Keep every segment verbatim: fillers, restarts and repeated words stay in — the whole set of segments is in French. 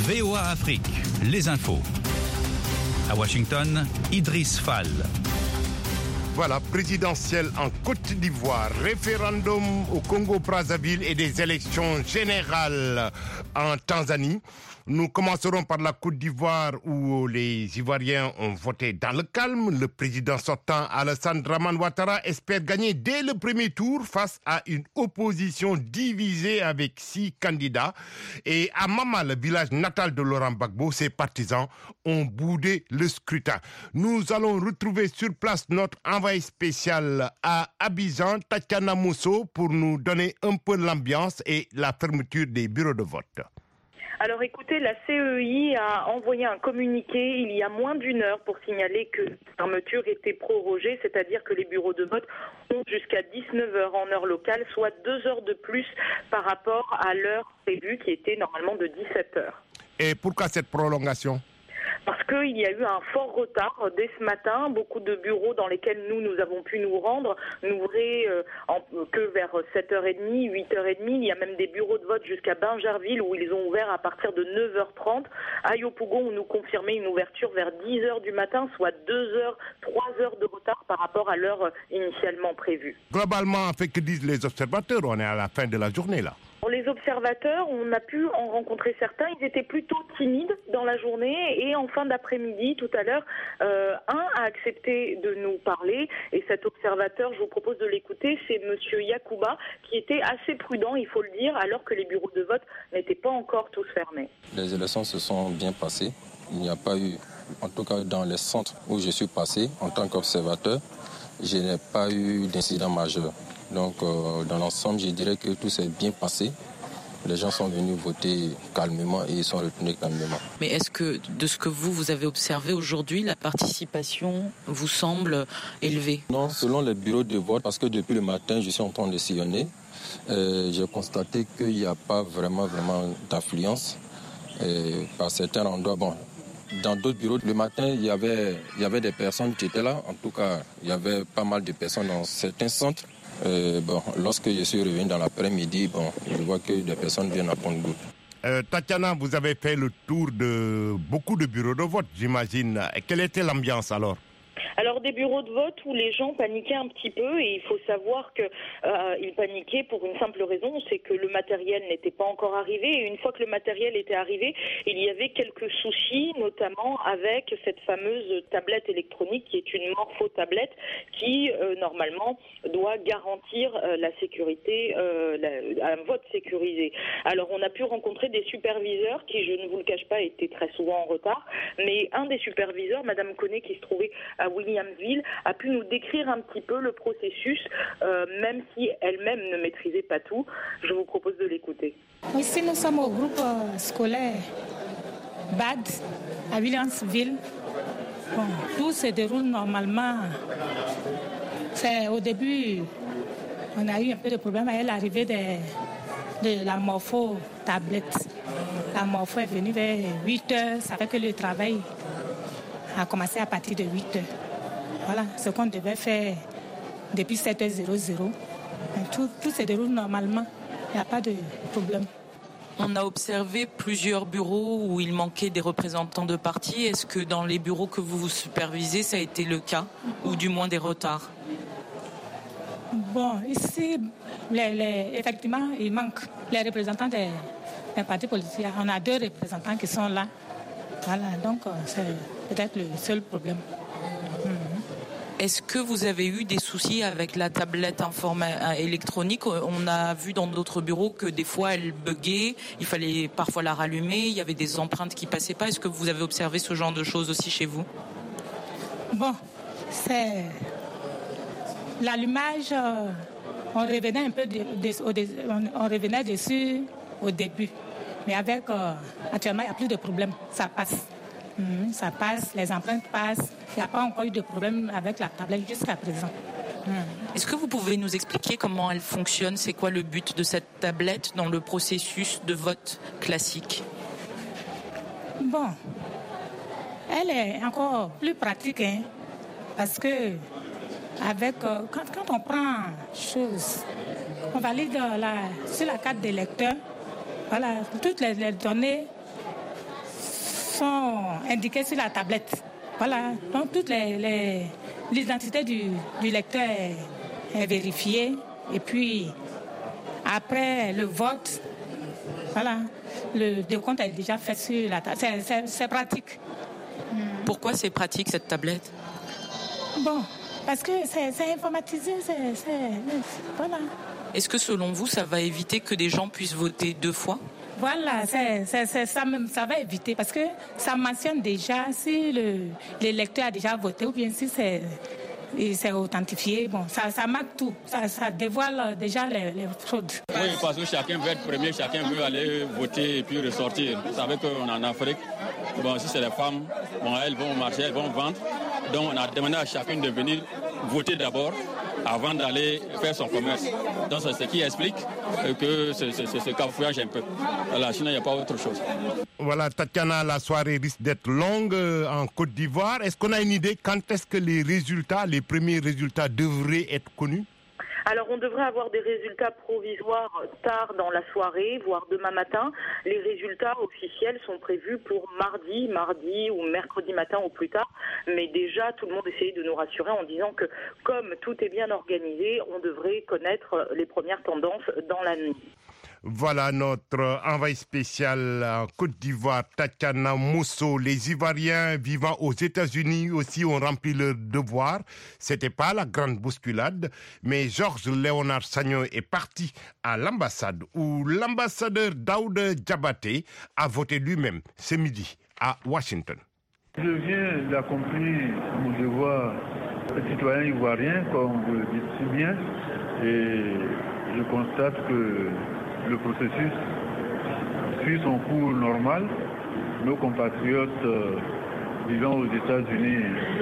V O A Afrique, les infos. À Washington, Idriss Fall. Voilà, présidentielle en Côte d'Ivoire, référendum au Congo-Brazzaville et des élections générales en Tanzanie. Nous commencerons par la Côte d'Ivoire où les Ivoiriens ont voté dans le calme. Le président sortant Alassane Dramane Ouattara espère gagner dès le premier tour face à une opposition divisée avec six candidats. Et à Mama, le village natal de Laurent Gbagbo, ses partisans ont boudé le scrutin. Nous allons retrouver sur place notre envoyé spécial à Abidjan, Tatiana Mousso, pour nous donner un peu l'ambiance et la fermeture des bureaux de vote. Alors écoutez, la C E I a envoyé un communiqué il y a moins d'une heure pour signaler que la fermeture était prorogée, c'est-à-dire que les bureaux de vote ont jusqu'à dix-neuf heures en heure locale, soit deux heures de plus par rapport à l'heure prévue qui était normalement de dix-sept heures. Et pourquoi cette prolongation ? Parce qu'il y a eu un fort retard dès ce matin. Beaucoup de bureaux dans lesquels nous, nous avons pu nous rendre n'ouvraient euh, en, que vers sept heures trente, huit heures trente. Il y a même des bureaux de vote jusqu'à Bingerville où ils ont ouvert à partir de neuf heures trente. À Yopougon, on nous confirmait une ouverture vers dix heures du matin, soit deux heures, trois heures de retard par rapport à l'heure initialement prévue. Globalement, en fait, que disent les observateurs ? On est à la fin de la journée, là. Pour les observateurs, on a pu en rencontrer certains. Ils étaient plutôt timides dans la journée et en fin d'après-midi, tout à l'heure, euh, un a accepté de nous parler. Et cet observateur, je vous propose de l'écouter, c'est Monsieur Yacouba, qui était assez prudent, il faut le dire, alors que les bureaux de vote n'étaient pas encore tous fermés. Les élections se sont bien passées. Il n'y a pas eu, en tout cas dans les centres où je suis passé en tant qu'observateur, je n'ai pas eu d'incident majeur. Donc, euh, dans l'ensemble, je dirais que tout s'est bien passé. Les gens sont venus voter calmement et ils sont retournés calmement. Mais est-ce que, de ce que vous, vous avez observé aujourd'hui, la participation vous semble élevée ? Non, selon les bureaux de vote, parce que depuis le matin, je suis en train de sillonner, euh, j'ai constaté qu'il n'y a pas vraiment, vraiment d'affluence. Euh, par certains endroits, bon, dans d'autres bureaux, le matin, il y avait, il y avait des personnes qui étaient là. En tout cas, il y avait pas mal de personnes dans certains centres. Euh, bon, lorsque je suis revenu dans l'après-midi, bon, je vois que des personnes viennent à Pont-de-Goutte. Euh, Tatiana, vous avez fait le tour de beaucoup de bureaux de vote, j'imagine. Quelle était l'ambiance alors ? Alors des bureaux de vote où les gens paniquaient un petit peu et il faut savoir qu'ils euh, paniquaient pour une simple raison, c'est que le matériel n'était pas encore arrivé et une fois que le matériel était arrivé, il y avait quelques soucis, notamment avec cette fameuse tablette électronique qui est une morphotablette qui euh, normalement doit garantir euh, la sécurité, euh, la, un vote sécurisé. Alors on a pu rencontrer des superviseurs qui, je ne vous le cache pas, étaient très souvent en retard, mais un des superviseurs, Madame Koné, qui se trouvait à Williamsville, a pu nous décrire un petit peu le processus, euh, même si elle-même ne maîtrisait pas tout. Je vous propose de l'écouter. Ici, nous sommes au groupe euh, scolaire B A D à Williamsville. Bon, tout se déroule normalement. C'est, au début, on a eu un peu de problème avec l'arrivée de, de la morpho-tablette. La morpho est venue vers huit heures, ça fait que le travail a commencé à partir de huit heures. Voilà ce qu'on devait faire depuis sept heures. Tout, tout se déroule normalement, il n'y a pas de problème. On a observé plusieurs bureaux où il manquait des représentants de partis. Est-ce que dans les bureaux que vous vous supervisez, ça a été le cas, ou du moins des retards ? Bon, ici, les, les, effectivement, il manque les représentants des, des partis politiques. On a deux représentants qui sont là. Voilà, donc c'est peut-être le seul problème. Mmh. Est-ce que vous avez eu des soucis avec la tablette informa- électronique ? On a vu dans d'autres bureaux que des fois elle buguait, il fallait parfois la rallumer, il y avait des empreintes qui passaient pas. Est-ce que vous avez observé ce genre de choses aussi chez vous ? Bon, c'est l'allumage, euh, on revenait un peu de, de, de, on, on revenait dessus au début. Mais avec, euh, actuellement, il n'y a plus de problème. Ça passe. Mmh, ça passe, les empreintes passent. Il n'y a pas encore eu de problème avec la tablette jusqu'à présent. Mmh. Est-ce que vous pouvez nous expliquer comment elle fonctionne ? C'est quoi le but de cette tablette dans le processus de vote classique ? Bon, elle est encore plus pratique, hein, parce que avec, euh, quand, quand on prend chose, on valide la, sur la carte d'électeur. Voilà, toutes les, les données sont indiquées sur la tablette. Voilà, donc toutes les, les l'identité du, du lecteur est, est vérifiée. Et puis, après le vote, voilà, le décompte est déjà fait sur la tablette. C'est, c'est, c'est pratique. Pourquoi c'est pratique cette tablette? Bon, parce que c'est, c'est informatisé, c'est, c'est, voilà. Est-ce que selon vous, ça va éviter que des gens puissent voter deux fois? Voilà, c'est, c'est, c'est, ça, ça va éviter parce que ça mentionne déjà si le, l'électeur a déjà voté ou bien si c'est, c'est authentifié. Bon, ça, ça marque tout, ça, ça dévoile déjà les, les fraudes. Oui, parce que chacun veut être premier, chacun veut aller voter et puis ressortir. Vous savez qu'en Afrique, bon, si c'est les femmes, bon, elles vont marcher, elles vont vendre. Donc on a demandé à chacune de venir voter d'abord avant d'aller faire son commerce. Donc c'est ce qui explique que c'est ce, ce, ce cafouillage un peu. Voilà, sinon il n'y a pas autre chose. Voilà, Tatiana, la soirée risque d'être longue en Côte d'Ivoire. Est-ce qu'on a une idée quand est-ce que les résultats, les premiers résultats devraient être connus? Alors, on devrait avoir des résultats provisoires tard dans la soirée, voire demain matin. Les résultats officiels sont prévus pour mardi, mardi ou mercredi matin au plus tard. Mais déjà, tout le monde essayait de nous rassurer en disant que, comme tout est bien organisé, on devrait connaître les premières tendances dans la nuit. Voilà notre envoyé spécial en Côte d'Ivoire, Tatiana Mosso. Les Ivoiriens vivant aux États-Unis aussi ont rempli leur devoir. C'était pas la grande bousculade, mais Georges Léonard Sagnon est parti à l'ambassade où l'ambassadeur Daouda Diabaté a voté lui-même ce midi à Washington. Je viens d'accomplir mon devoir de citoyen ivoirien, comme vous le dites si bien, et je constate que le processus suit son cours normal. Nos compatriotes euh, vivant aux États-Unis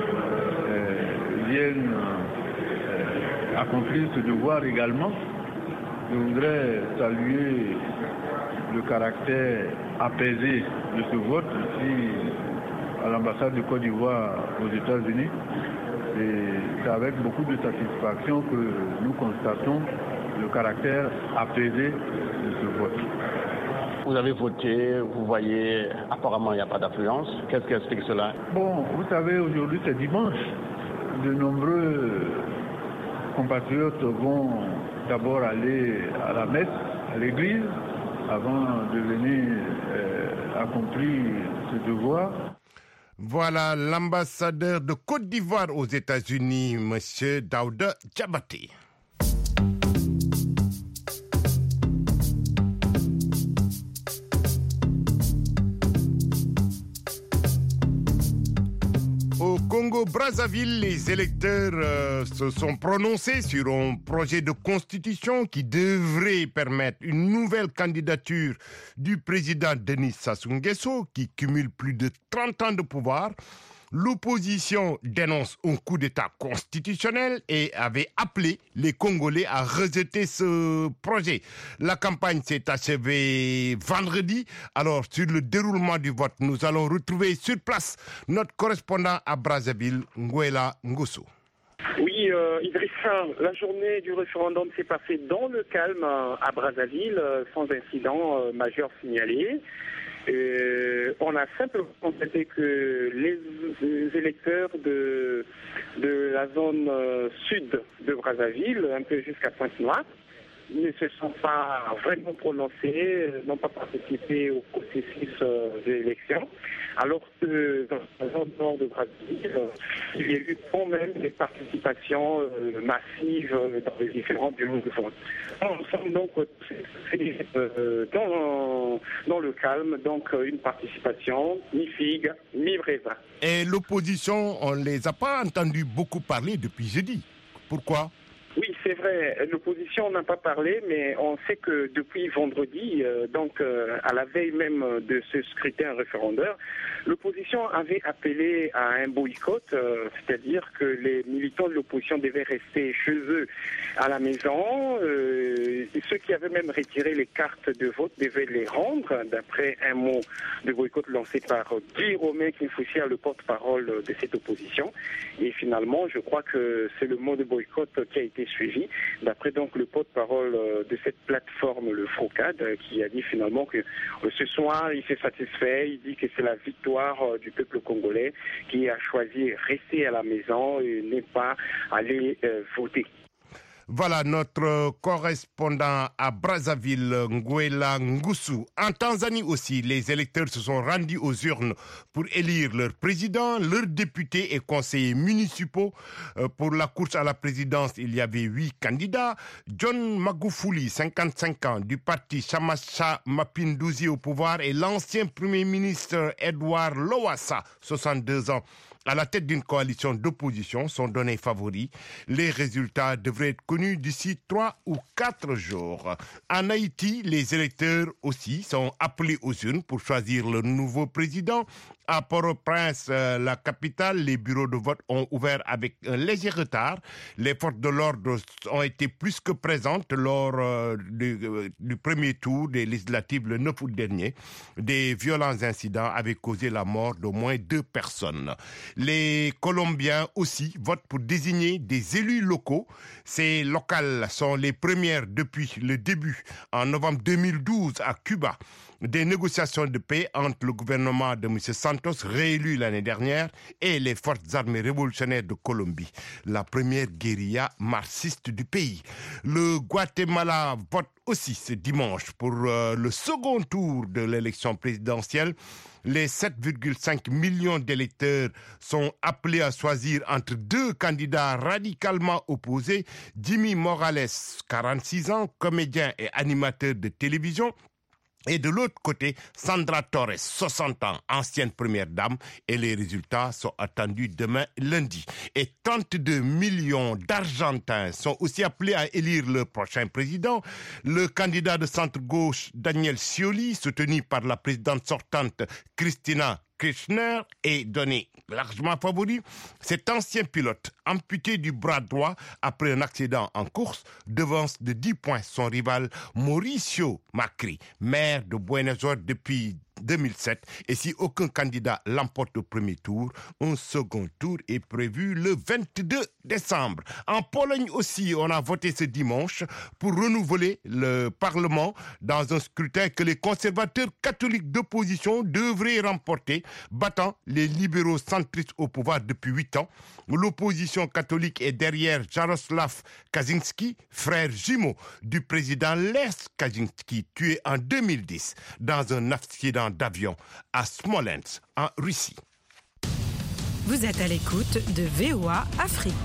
euh, viennent euh, accomplir ce devoir également. Je voudrais saluer le caractère apaisé de ce vote ici à l'ambassade de Côte d'Ivoire aux États-Unis. Et c'est avec beaucoup de satisfaction que nous constatons le caractère apaisé de ce vote. Vous avez voté, vous voyez, apparemment il n'y a pas d'affluence. Qu'est-ce qui explique cela? Bon, vous savez, aujourd'hui c'est dimanche. De nombreux compatriotes vont d'abord aller à la messe, à l'église, avant de venir euh, accomplir ce devoir. Voilà l'ambassadeur de Côte d'Ivoire aux États-Unis, M. Daouda Diabaté. Au Congo-Brazzaville, les électeurs euh, se sont prononcés sur un projet de constitution qui devrait permettre une nouvelle candidature du président Denis Sassou Nguesso, qui cumule plus de trente ans de pouvoir. L'opposition dénonce un coup d'État constitutionnel et avait appelé les Congolais à rejeter ce projet. La campagne s'est achevée vendredi. Alors, sur le déroulement du vote, nous allons retrouver sur place notre correspondant à Brazzaville, Nguela Ngosso. Oui, euh, Idrissa, la journée du référendum s'est passée dans le calme à Brazzaville, sans incident euh, majeur signalé. Euh, on a simplement constaté que les, les électeurs de, de la zone euh, sud de Brazzaville, un peu jusqu'à Pointe-Noire, ne se sont pas vraiment prononcés, n'ont pas participé au processus euh, de l'élection, alors que dans la zone nord de Brazzaville, euh, il y a eu quand même des participations euh, massives euh, dans les différents bureaux de vote. Nous sommes donc euh, dans, dans le calme, donc une participation mi-figue, mi-raisin. Et l'opposition, on ne les a pas entendus beaucoup parler depuis jeudi. Pourquoi ? Oui, c'est vrai. L'opposition n'a pas parlé, mais on sait que depuis vendredi, euh, donc euh, à la veille même de ce scrutin référendaire, l'opposition avait appelé à un boycott, euh, c'est-à-dire que les militants de l'opposition devaient rester chez eux à la maison. Euh, ceux qui avaient même retiré les cartes de vote devaient les rendre, d'après un mot de boycott lancé par Guy Romain Kinfoussia, le porte-parole de cette opposition. Et finalement, je crois que c'est le mot de boycott qui a été suivi. suivi, d'après donc le porte-parole de cette plateforme, le FOCAD, qui a dit finalement que ce soir il s'est satisfait, il dit que c'est la victoire du peuple congolais qui a choisi de rester à la maison et n'est pas aller euh, voter. Voilà notre correspondant à Brazzaville, Nguela Ngusu. En Tanzanie aussi, les électeurs se sont rendus aux urnes pour élire leur président, leurs députés et conseillers municipaux. Pour la course à la présidence, il y avait huit candidats. John Magufuli, cinquante-cinq ans, du parti Chamacha Mapinduzi au pouvoir, et l'ancien premier ministre Edouard Lowassa, soixante-deux ans, à la tête d'une coalition d'opposition, sont donnés favoris. Les résultats devraient être connus d'ici trois ou quatre jours. En Haïti, les électeurs aussi sont appelés aux urnes pour choisir le nouveau président. À Port-au-Prince, euh, la capitale, les bureaux de vote ont ouvert avec un léger retard. Les forces de l'ordre ont été plus que présentes lors euh, du, euh, du premier tour des législatives le neuf août dernier. Des violents incidents avaient causé la mort d'au moins deux personnes. Les Colombiens aussi votent pour désigner des élus locaux. Ces locales sont les premières depuis le début, en novembre deux mille douze, à Cuba, des négociations de paix entre le gouvernement de M. Santos, réélu l'année dernière, et les forces armées révolutionnaires de Colombie, la première guérilla marxiste du pays. Le Guatemala vote aussi ce dimanche pour euh, le second tour de l'élection présidentielle. Les sept virgule cinq millions d'électeurs sont appelés à choisir entre deux candidats radicalement opposés. Jimmy Morales, quarante-six ans, comédien et animateur de télévision. Et de l'autre côté, Sandra Torres, soixante ans, ancienne première dame, et les résultats sont attendus demain lundi. Et trente-deux millions d'Argentins sont aussi appelés à élire le prochain président. Le candidat de centre-gauche, Daniel Scioli, soutenu par la présidente sortante Cristina Kirchner, est donné largement favori. Cet ancien pilote, amputé du bras droit après un accident en course, devance de dix points son rival Mauricio Macri, maire de Buenos Aires depuis deux mille sept. Et si aucun candidat l'emporte au premier tour, un second tour est prévu le vingt-deux décembre. En Pologne aussi, on a voté ce dimanche pour renouveler le Parlement dans un scrutin que les conservateurs catholiques d'opposition devraient remporter, battant les libéraux centristes au pouvoir depuis huit ans. L'opposition catholique est derrière Jaroslav Kaczynski, frère jumeau du président Lech Kaczynski, tué en deux mille dix dans un accident d'avion à Smolensk, en Russie. Vous êtes à l'écoute de V O A Afrique.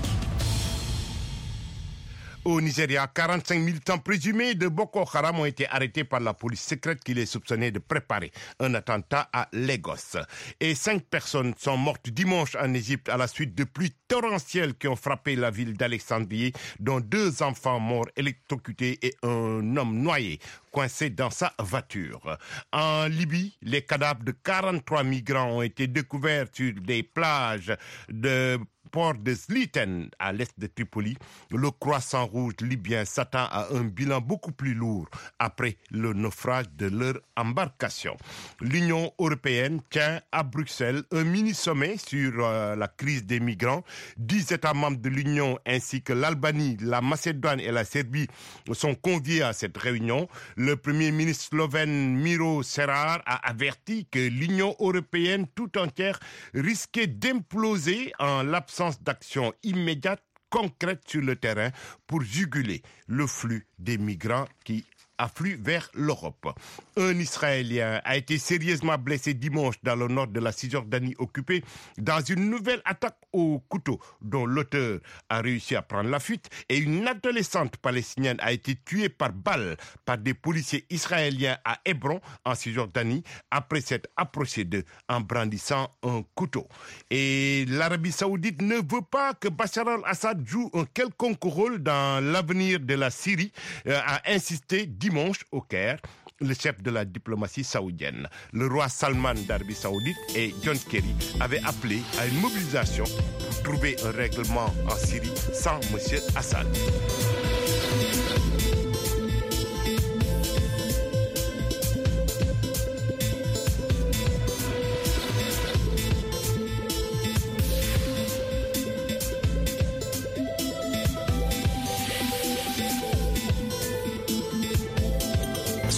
Au Nigeria, quarante-cinq militants présumés de Boko Haram ont été arrêtés par la police secrète qui les soupçonnait de préparer un attentat à Lagos. Et cinq personnes sont mortes dimanche en Égypte à la suite de pluies torrentielles qui ont frappé la ville d'Alexandrie, dont deux enfants morts électrocutés et un homme noyé, coincé dans sa voiture. En Libye, les cadavres de quarante-trois migrants ont été découverts sur des plages de port de Sliten, à l'est de Tripoli. Le Croissant Rouge libyen s'attend à un bilan beaucoup plus lourd après le naufrage de leur embarcation. L'Union européenne tient à Bruxelles un mini-sommet sur euh, la crise des migrants. Dix États membres de l'Union ainsi que l'Albanie, la Macédoine et la Serbie sont conviés à cette réunion. Le Premier ministre slovène Miro Cerar a averti que l'Union européenne tout entière risquait d'imploser en l'absence d'action immédiate, concrète sur le terrain pour juguler le flux des migrants qui affluent vers l'Europe. Un Israélien a été sérieusement blessé dimanche dans le nord de la Cisjordanie occupée dans une nouvelle attaque au couteau dont l'auteur a réussi à prendre la fuite, et une adolescente palestinienne a été tuée par balle par des policiers israéliens à Hébron en Cisjordanie après s'être approché d'eux en brandissant un couteau. Et l'Arabie Saoudite ne veut pas que Bachar al-Assad joue un quelconque rôle dans l'avenir de la Syrie, euh, a insisté dimanche au Caire le chef de la diplomatie saoudienne. Le roi Salman d'Arabie Saoudite et John Kerry avaient appelé à une mobilisation pour trouver un règlement en Syrie sans M. Assad.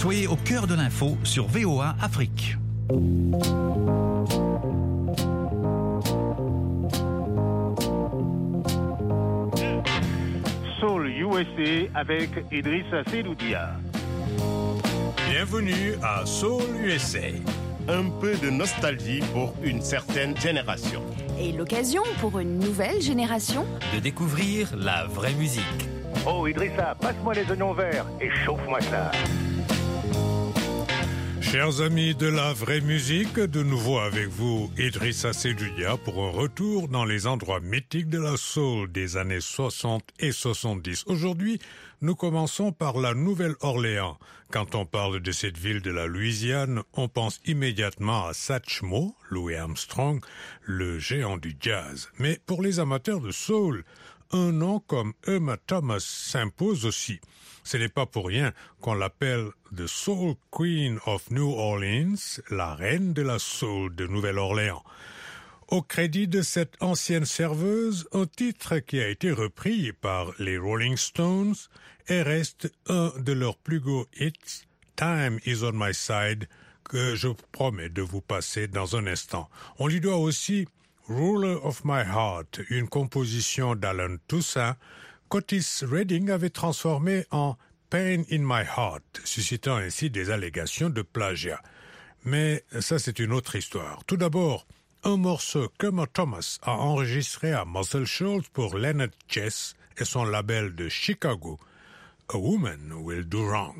Soyez au cœur de l'info sur V O A Afrique. Soul U S A avec Idrissa Seloudia. Bienvenue à Soul U S A. Un peu de nostalgie pour une certaine génération. Et l'occasion pour une nouvelle génération de découvrir la vraie musique. Oh Idrissa, passe-moi les oignons verts et chauffe-moi ça. Chers amis de la vraie musique, de nouveau avec vous, Idrissa Seloudia, pour un retour dans les endroits mythiques de la soul des années soixante et soixante-dix. Aujourd'hui, nous commençons par la Nouvelle-Orléans. Quand on parle de cette ville de la Louisiane, on pense immédiatement à Satchmo, Louis Armstrong, le géant du jazz. Mais pour les amateurs de soul, un nom comme Irma Thomas s'impose aussi. Ce n'est pas pour rien qu'on l'appelle The Soul Queen of New Orleans, la reine de la soul de Nouvelle-Orléans. Au crédit de cette ancienne serveuse, un titre qui a été repris par les Rolling Stones et reste un de leurs plus gros hits, Time is on my side, que je promets de vous passer dans un instant. On lui doit aussi Ruler of my heart, une composition d'Alan Toussaint, qu'Otis Redding avait transformé en Pain in my heart, suscitant ainsi des allégations de plagiat. Mais ça, c'est une autre histoire. Tout d'abord, un morceau qu'Irma Thomas a enregistré à Muscle Shoals pour Leonard Chess et son label de Chicago, A Woman Will Do Wrong.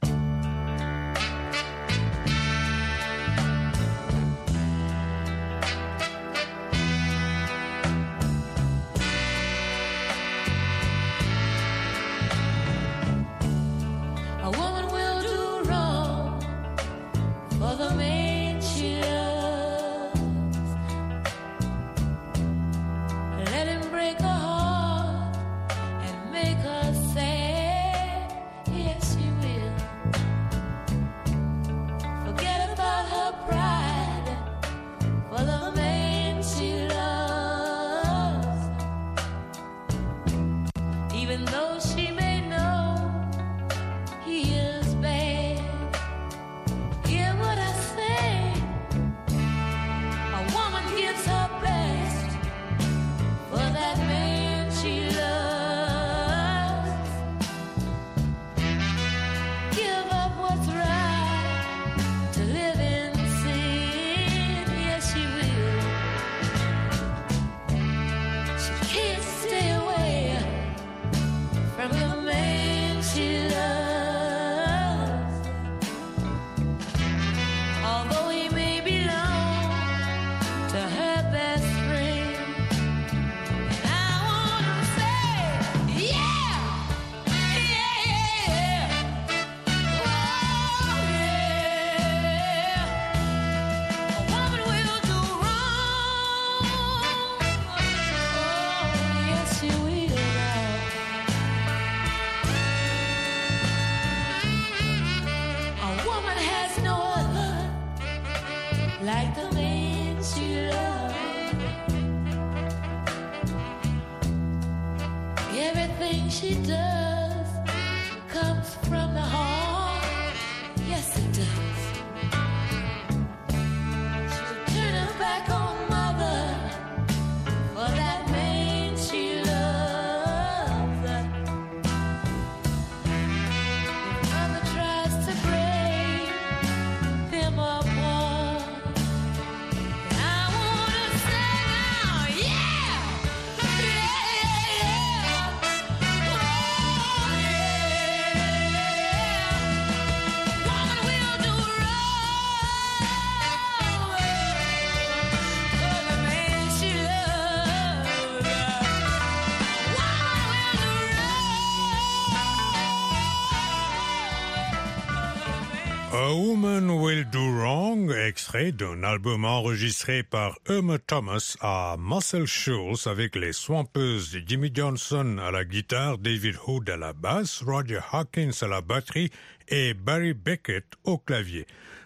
A Woman Will Do Wrong, extrait d'un album enregistré par Irma Thomas à Muscle Shoals avec les Swampers de Jimmy Johnson à la guitare, David Hood à la basse, Roger Hawkins à la batterie et Barry Beckett au clavier.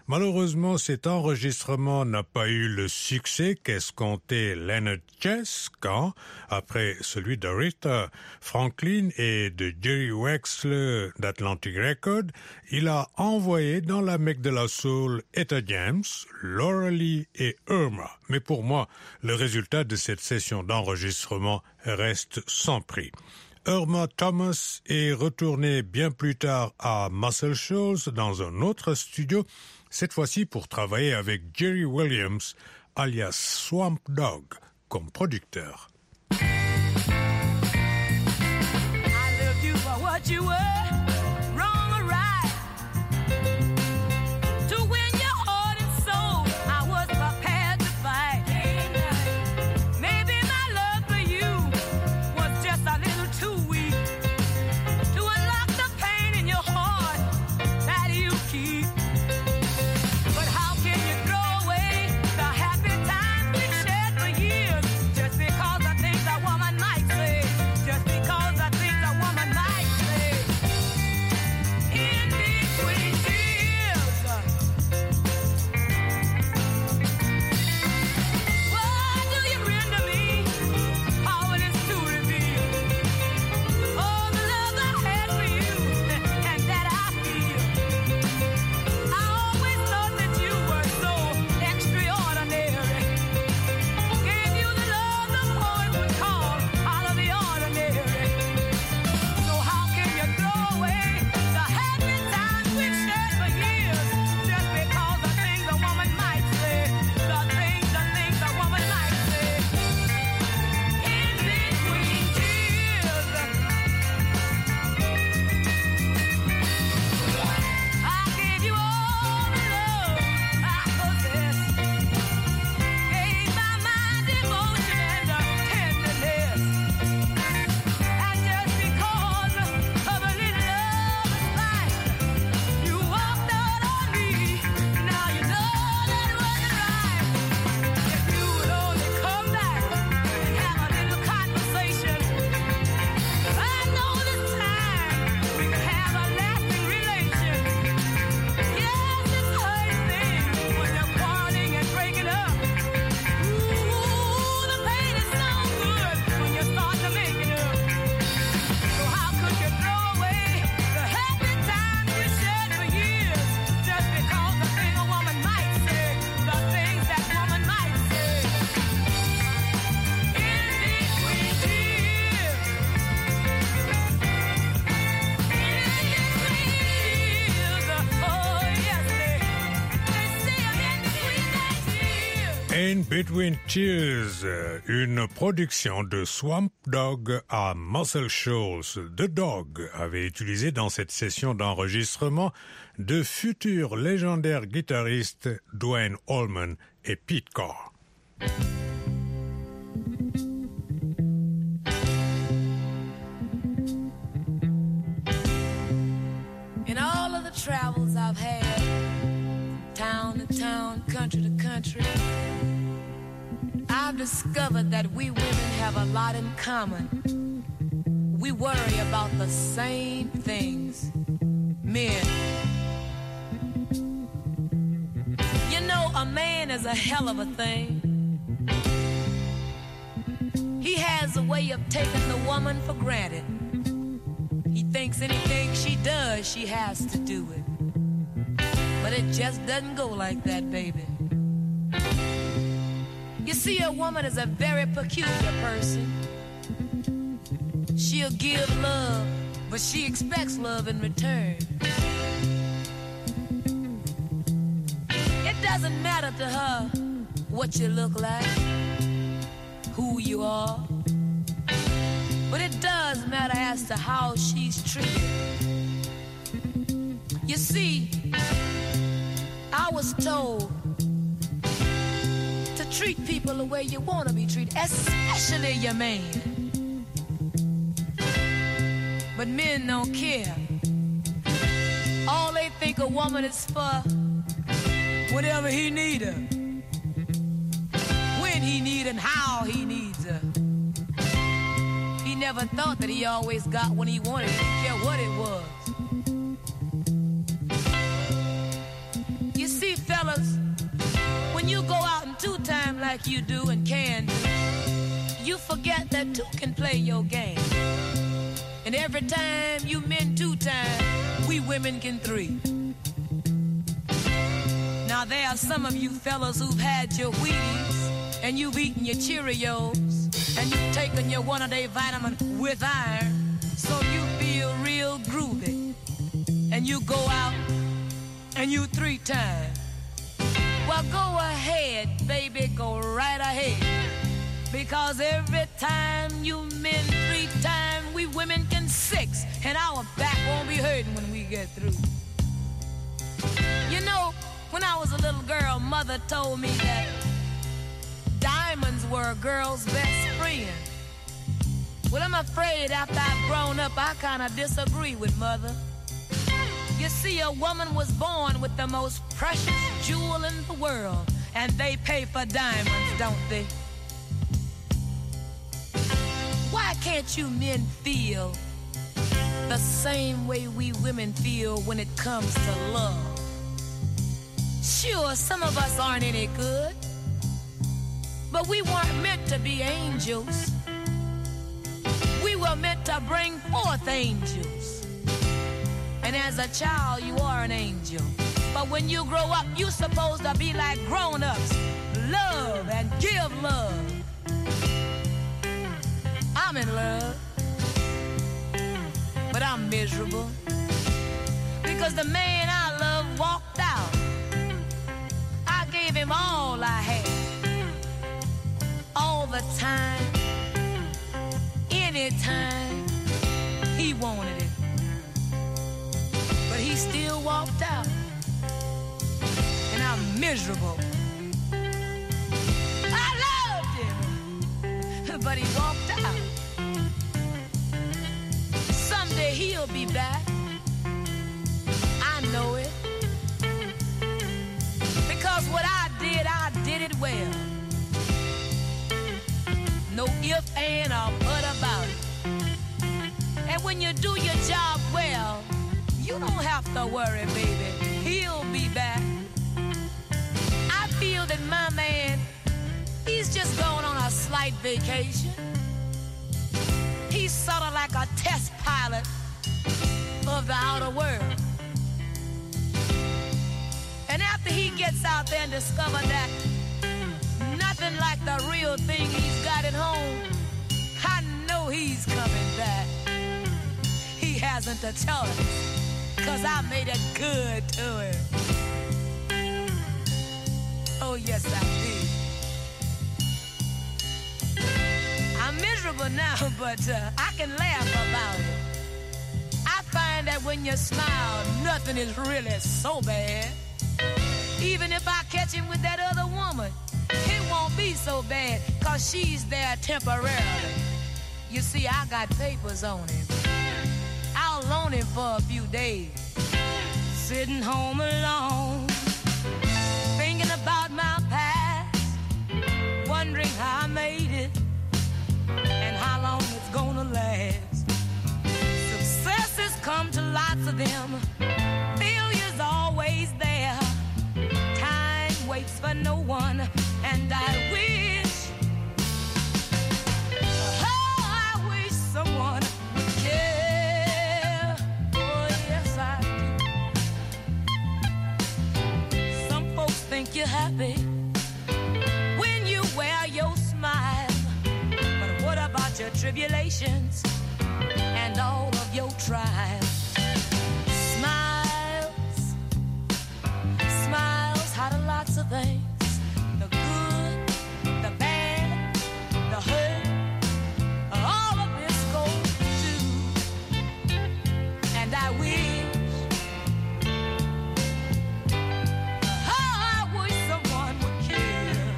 Malheureusement, cet enregistrement n'a pas eu le succès qu'escomptait Leonard Chess quand, après celui d'Aretha Franklin et de Jerry Wexler d'Atlantic Records, il a envoyé dans la Mecque de la Soul Etta James, Laura Lee et Irma. Mais pour moi, le résultat de cette session d'enregistrement reste sans prix. Irma Thomas est retournée bien plus tard à Muscle Shoals dans un autre studio, cette fois-ci pour travailler avec Jerry Williams, alias Swamp Dogg, comme producteur. I love you for what you were, wrong or right. To win your heart and soul, I was prepared to fight. Maybe my love for you was just a little too weak to unlock the pain in your heart that you keep. But how can you throw away the happy times we shared for years just because of things a woman might say? Just because of things a woman might say. In between tears, why do you render me powerless to reveal all the love I had for you and that I feel? I always thought that you were so extraordinary. Gave you the love the poets would call out of the ordinary. So how can you throw away the happy times we've shared for years just because of things a woman might say? The things, the things a woman might say. In between tears, I gave you all the love I possess. Gave my mind devotion and tenderness. And just because of a little love and fight, you walked out on me. Now you know that wasn't right. If you would only come back and have a little conversation, I know this time we could have a lasting relation. Yes, it's hurting things when you're quarreling and breaking up. Ooh, the pain is so good when you start to make it up. So how could you throw away the happy times you shared for years just because the thing a woman might say, the things that woman might say? In between tears, oh yes, they, they say in between tears. In Between Tears, une production de Swamp Dogg à Muscle Shoals. The Dog avait utilisé dans cette session d'enregistrement de futurs légendaires guitaristes Duane Allman et Pete Carr. In all of the travels I've had, town to town, country to country, I've discovered that we women have a lot in common. We worry about the same things. Men. You know, a man is a hell of a thing. He has a way of taking the woman for granted. He thinks anything she does, she has to do it. But it just doesn't go like that, baby. You see, a woman is a very peculiar person. She'll give love, but she expects love in return. It doesn't matter to her what you look like, who you are, but it does matter as to how she's treated. You see, I was told to treat people the way you want to be treated, especially your man. But men don't care. All they think a woman is for whenever he need her, when he need and how he needs her. He never thought that he always got what he wanted. He didn't care what it was. You see, like you do and can do, you forget that two can play your game. And every time you men two times, we women can three. Now there are some of you fellas who've had your Wheaties and you've eaten your Cheerios and you've taken your one-a-day vitamin with iron, so you feel real groovy. And you go out and you three times. Well, go ahead, baby, go right ahead. Because every time you men three times, we women can six. And our back won't be hurting when we get through. You know, when I was a little girl, mother told me that diamonds were a girl's best friend. Well, I'm afraid after I've grown up, I kind of disagree with mother. You see, a woman was born with the most precious jewel in the world, and they pay for diamonds, don't they? Why can't you men feel the same way we women feel when it comes to love? Sure, some of us aren't any good, but we weren't meant to be angels. We were meant to bring forth angels. And as a child, you are an angel. But when you grow up, you're supposed to be like grown-ups. Love and give love. I'm in love, but I'm miserable. Because the man I love walked out. I gave him all I had. All the time. Anytime. He wanted it. But he still walked out. And I'm miserable. I loved him. But he walked out. Someday he'll be back. I know it. Because what I did, I did it well. No if, and, or but about it. And when you do your job well, you don't have to worry, baby. He'll be back. I feel that my man, he's just going on a slight vacation. He's sort of like a test pilot of the outer world. And after he gets out there and discovers that nothing like the real thing he's got at home, I know he's coming back. He hasn't a choice. Cause I made it good to him. Oh, yes, I did. I'm miserable now, but uh, I can laugh about it. I find that when you smile, nothing is really so bad. Even if I catch him with that other woman, it won't be so bad, cause she's there temporarily. You see, I got papers on him. I'll loan him for a few days. Sitting home alone, thinking about my past, wondering how I made it, and how long it's gonna last. Successes come to lots of them, failure's always there. Time waits for no one, and I wish, oh, I wish someone would care. Oh, yes, I do. Some folks think you're happy when you wear your smile. But what about your tribulations and all of your trials? Smiles, smiles hide lots of things. The good, the bad, the hurt, all of this goes too. And I wish, oh, I wish someone would care.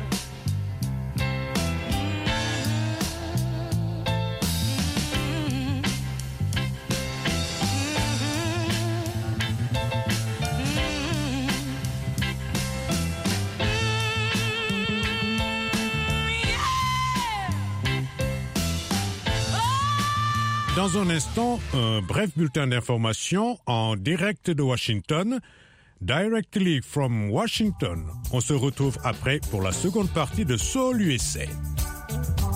Dans un instant, un bref bulletin d'information en direct de Washington. Directly from Washington. On se retrouve après pour la seconde partie de Soul U S A.